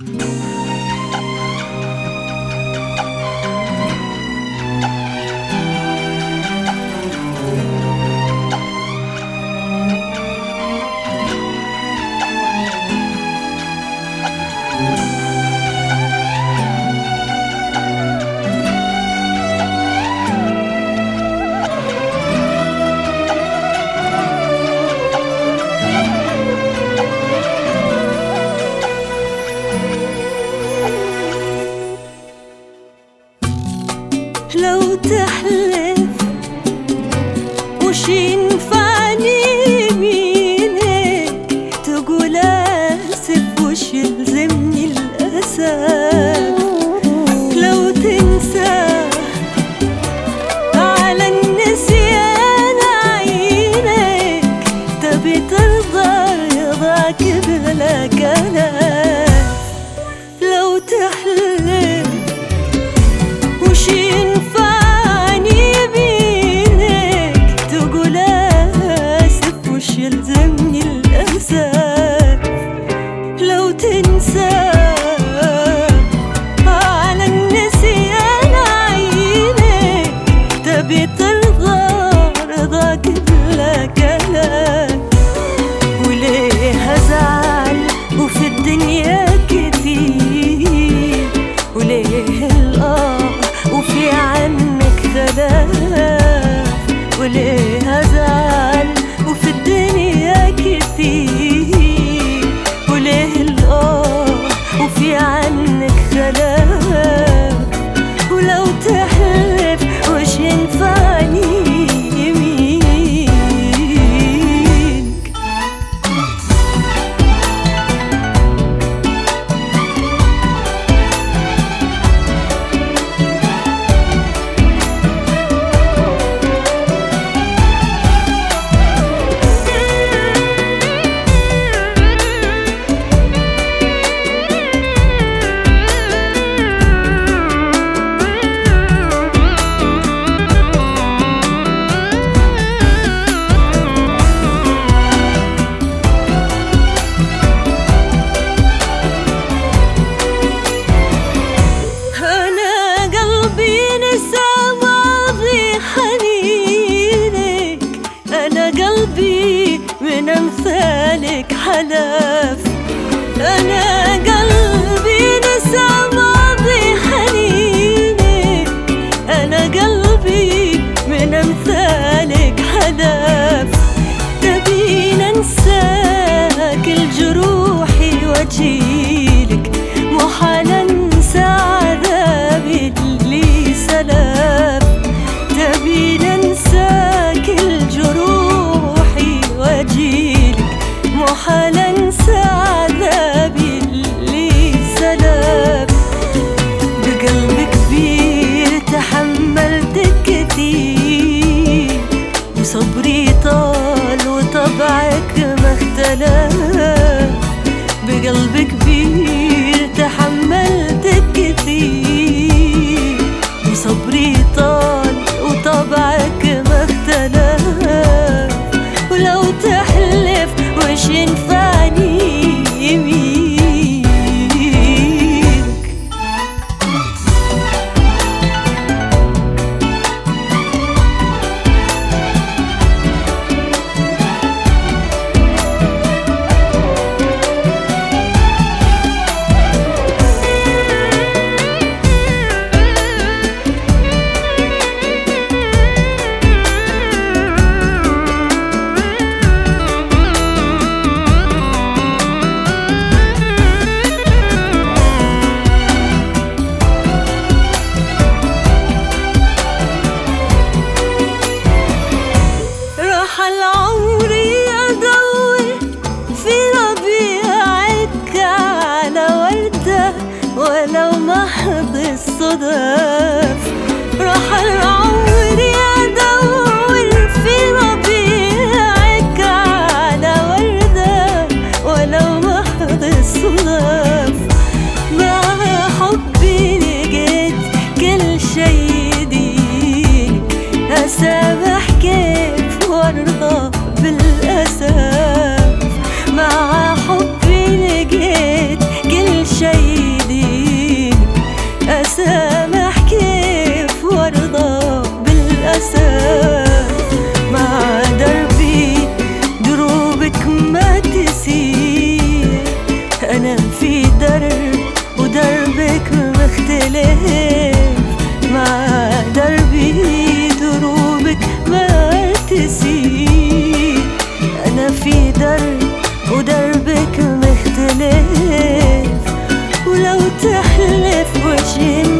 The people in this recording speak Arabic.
لو تحلف وش ينفعني يمينك، تقول آسف وش يلزمني الأسف. لو تنسى على النسيان عينك، تبي ترضى رضاك بلا كلام. لو تحلف وش ينفعني بينك، تقول آسف وش يلزمني الأسف. لو تنسى على النسيان عينك، تبي ترضى رضاك بلا كلام. وليه أزعل وفي الدنيا كتير، وليه وفي عنك خلاف. وليه أزعل وفي الدنيا كتير، وليه وفي عنك خلاف. ولو تحلف وش ينفعني يمينك. من أمثالك حلف، أنا قلبي نسى ماضي حنينك. أنا قلبي من أمثالك حلف. تبي ننساك الجروحي وأجيلك، محال أنسى عذابي اللي سلف. تبي ننساك الجروحي وأجيلك، محال أنسى عذابي اللي سلف. بقلب كبير تحملت كتير، وصبري طال وطبعك ما اختلف. بقلب كبير تحملت كتير، وصبري طال وطبعك ما اختلف. ولو تحلف وش ينفعني يمينك. ولو محض الصدف، راح العمر أدور في ربيعك على وردة. ولو محض الصدف، مع حبي لقيت كل شي جديد. أسامح كيف وارضى بالأسف، مع حبي لقيت كل شي بحلف وشي